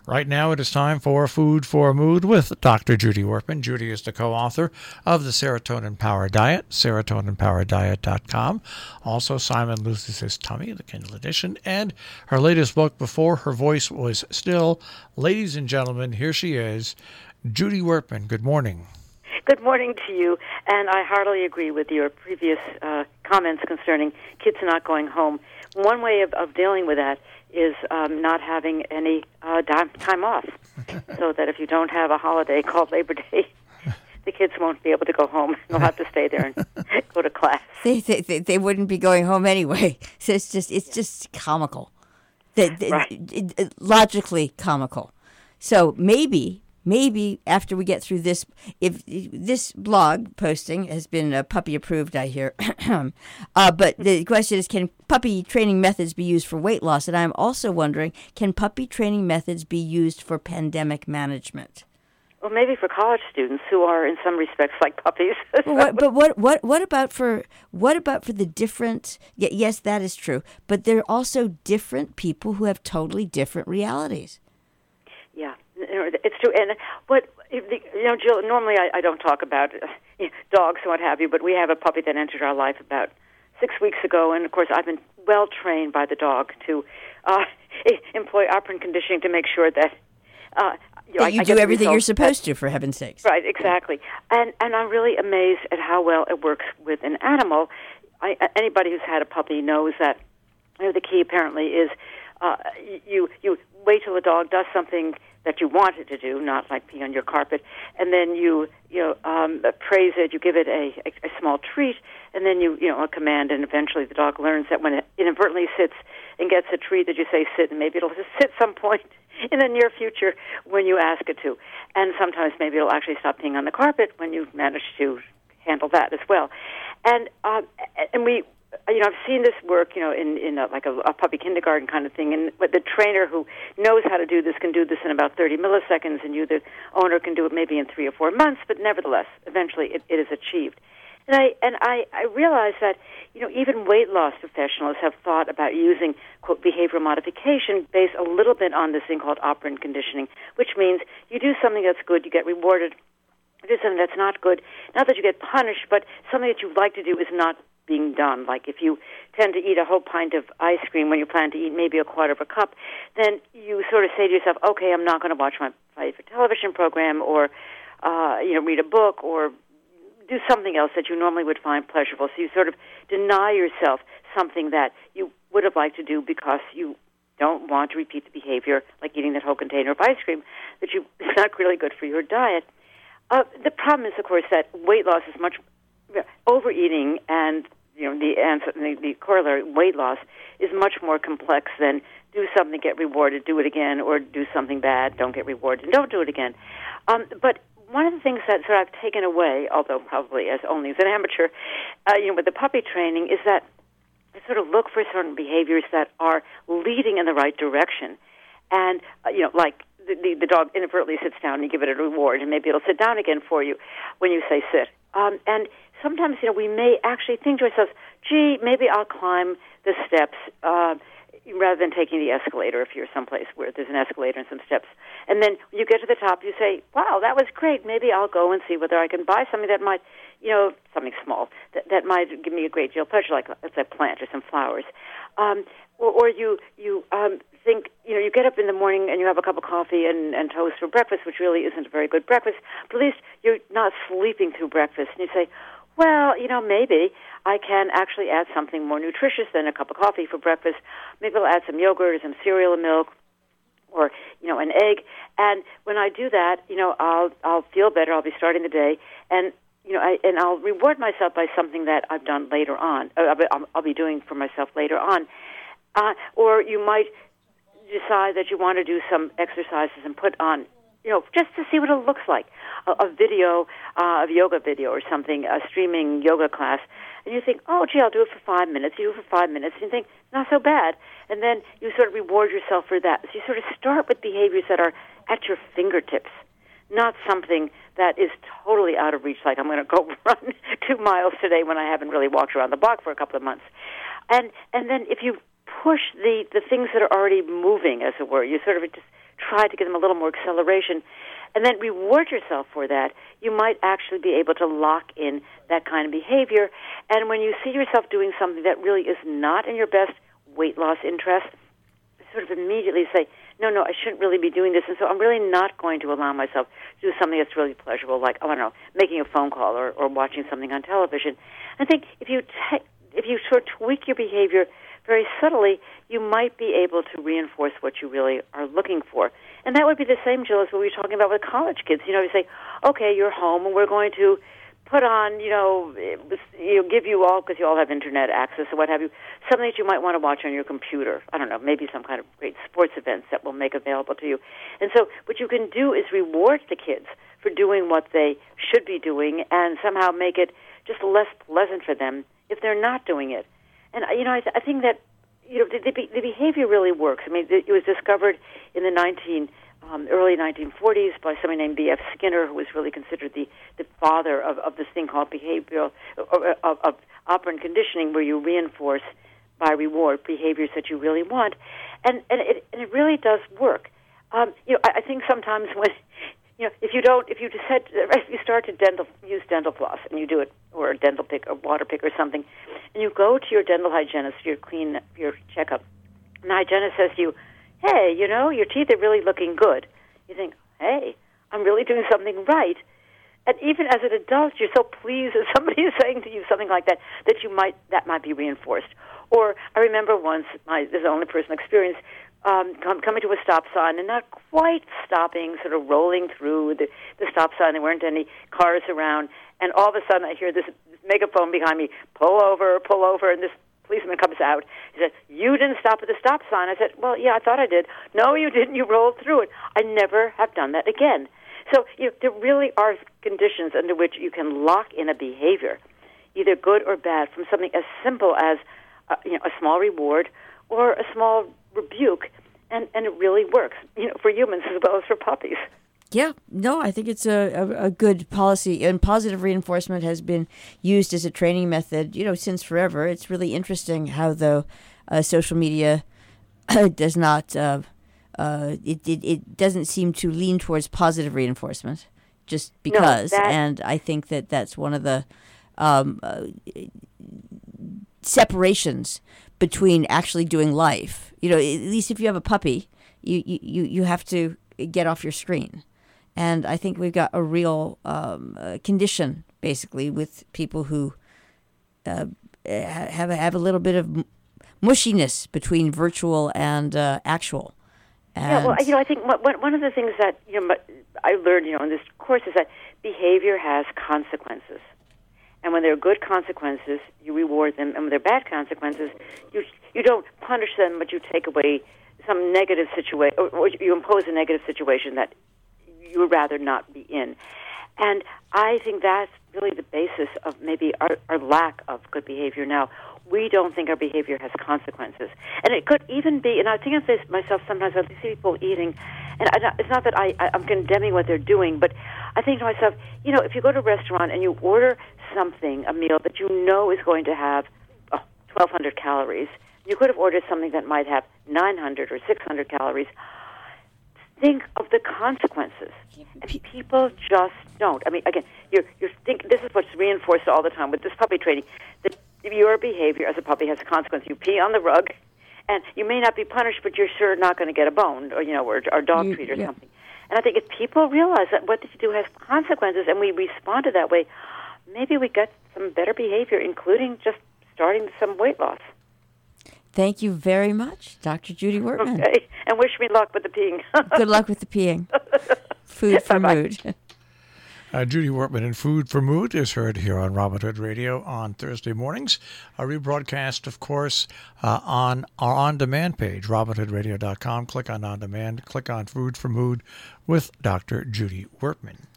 Right now it is time for Food for Mood with Dr. Judy Werpin. Judy is the co-author of the Serotonin Power Diet, serotoninpowerdiet.com. Also Simon Loses His Tummy, the Kindle edition, and her latest book, Before Her Voice Was Still. Ladies and gentlemen, here she is, Judy Werpin. Good morning. Good morning to you, and I heartily agree with your previous comments concerning kids not going home. One way of dealing with that is not having any time off, so that if you don't have a holiday called Labor Day, the kids won't be able to go home. They'll have to stay there and go to class. They wouldn't be going home anyway. So it's just comical, Right. Logically comical. So maybe after we get through this, if this blog posting has been puppy approved, I hear. But the question is, can puppy training methods be used for weight loss? And I'm also wondering, can puppy training methods be used for pandemic management? Well, maybe for college students who are, in some respects, like puppies. But what about for the different? Yes, that is true. But there are also different people who have totally different realities. Yeah. It's true, and Jill. Normally, I don't talk about dogs and what have you, but we have a puppy that entered our life about 6 weeks ago, and of course, I've been well trained by the dog to employ operant conditioning to make sure that that you do everything you're supposed to. For heaven's sakes, right? Exactly, and I'm really amazed at how well it works with an animal. Anybody who's had a puppy knows that the key apparently is you wait till the dog does something that you want it to do, not like pee on your carpet, and then you praise it, you give it a small treat, and then a command, and eventually the dog learns that when it inadvertently sits and gets a treat that you say sit, and maybe it'll just sit some point in the near future when you ask it to. And sometimes maybe it'll actually stop peeing on the carpet when you manage to handle that as well. And we... I've seen this work, in a puppy kindergarten kind of thing, and the trainer who knows how to do this can do this in about 30 milliseconds, and you, the owner, can do it maybe in 3 or 4 months, but nevertheless, eventually it is achieved. And I realize that, even weight loss professionals have thought about using, quote, behavioral modification based a little bit on this thing called operant conditioning, which means you do something that's good, you get rewarded. You do something that's not good, not that you get punished, but something that you like to do is not being done. Like if you tend to eat a whole pint of ice cream when you plan to eat maybe a quarter of a cup, then you sort of say to yourself, okay, I'm not going to watch my favorite television program or, read a book or do something else that you normally would find pleasurable. So you sort of deny yourself something that you would have liked to do because you don't want to repeat the behavior, like eating that whole container of ice cream, that it's not really good for your diet. The problem is, of course, that weight loss is much overeating, and the corollary weight loss is much more complex than do something, get rewarded, do it again, or do something bad, don't get rewarded, and don't do it again. But one of the things that sort of I've taken away, although probably only as an amateur, with the puppy training, is that I sort of look for certain behaviors that are leading in the right direction, and like the dog inadvertently sits down and you give it a reward, and maybe it'll sit down again for you when you say sit. And sometimes, we may actually think to ourselves, gee, maybe I'll climb the steps rather than taking the escalator if you're someplace where there's an escalator and some steps. And then when you get to the top, you say, wow, that was great. Maybe I'll go and see whether I can buy something that might, something small, that might give me a great deal of pleasure, like let's say a plant or some flowers. Or you think, you get up in the morning and you have a cup of coffee and toast for breakfast, which really isn't a very good breakfast, but at least you're not sleeping through breakfast. And you say, well, maybe I can actually add something more nutritious than a cup of coffee for breakfast. Maybe I'll add some yogurt or some cereal and milk or, an egg. And when I do that, I'll feel better. I'll be starting the day. And I'll reward myself by something that I've done later on. I'll be doing for myself later on. Or you might decide that you want to do some exercises and put on, just to see what it looks like, a video, a yoga video or something, a streaming yoga class. And you think, oh, gee, I'll do it for 5 minutes. You do it for 5 minutes, and you think, not so bad. And then you sort of reward yourself for that. So you sort of start with behaviors that are at your fingertips, not something that is totally out of reach, like I'm going to go run 2 miles today when I haven't really walked around the block for a couple of months. And then if you push the things that are already moving, as it were, you sort of just try to give them a little more acceleration, and then reward yourself for that, you might actually be able to lock in that kind of behavior. And when you see yourself doing something that really is not in your best weight loss interest, sort of immediately say, no, I shouldn't really be doing this, and so I'm really not going to allow myself to do something that's really pleasurable, like, I don't know, making a phone call or watching something on television. I think if you sort of tweak your behavior very subtly, you might be able to reinforce what you really are looking for. And that would be the same, Jill, as what we were talking about with college kids. You say, okay, you're home, and we're going to put on, give you all, because you all have internet access or what have you, something that you might want to watch on your computer. I don't know, maybe some kind of great sports events that we'll make available to you. And so what you can do is reward the kids for doing what they should be doing and somehow make it just less pleasant for them if they're not doing it. And, I think that, the behavior really works. I mean, it was discovered in the early 1940s by somebody named B.F. Skinner, who was really considered the father of this thing called behavioral, of operant conditioning, where you reinforce by reward behaviors that you really want. And it really does work. I think sometimes when, if you start to use dental floss and you do it, or a dental pick, or water pick or something, and you go to your dental hygienist for your checkup, and the hygienist says to you, hey, your teeth are really looking good. You think, hey, I'm really doing something right. And even as an adult, you're so pleased that somebody is saying to you something like that, that might be reinforced. Or I remember once, this is the only personal experience, coming to a stop sign and not quite stopping, sort of rolling through the stop sign. There weren't any cars around. And all of a sudden I hear this megaphone behind me, pull over, and this policeman comes out. He said, you didn't stop at the stop sign. I said, well, yeah, I thought I did. No, you didn't. You rolled through it. I never have done that again. So there really are conditions under which you can lock in a behavior, either good or bad, from something as simple as a small reward or a small rebuke, and it really works, for humans as well as for puppies. Yeah, no, I think it's a good policy, and positive reinforcement has been used as a training method, since forever. It's really interesting how, though, social media does not, it doesn't seem to lean towards positive reinforcement, just because. And I think that's one of the separations between actually doing life. At least if you have a puppy, you have to get off your screen. And I think we've got a real condition, basically, with people who have a little bit of mushiness between virtual and actual. And I think one of the things that I learned, in this course is that behavior has consequences, and when there are good consequences, you reward them, and when there are bad consequences, you don't punish them, but you take away some negative situation, or you impose a negative situation that you would rather not be in. And I think that's really the basis of maybe our lack of good behavior now. We don't think our behavior has consequences. And it could even be, and I think of this myself sometimes, I see people eating, and it's not that I'm condemning what they're doing, but I think to myself, if you go to a restaurant and you order a meal that you know is going to have 1,200 calories, you could have ordered something that might have 900 or 600 calories. Think of the consequences. And people just don't. I mean, again, this is what's reinforced all the time with this puppy training. That your behavior as a puppy has a consequence. You pee on the rug, and you may not be punished, but you're sure not going to get a bone or dog treat or something. And I think if people realize that what they do has consequences, and we respond to that way, maybe we get some better behavior, including just starting some weight loss. Thank you very much, Dr. Judy Wertman. Okay, and wish me luck with the peeing. Good luck with the peeing. Food for Mood. Judy Wertman in Food for Mood is heard here on Robin Hood Radio on Thursday mornings. A rebroadcast, of course, on our on-demand page, robinhoodradio.com. Click on On Demand, click on Food for Mood with Dr. Judy Wertman.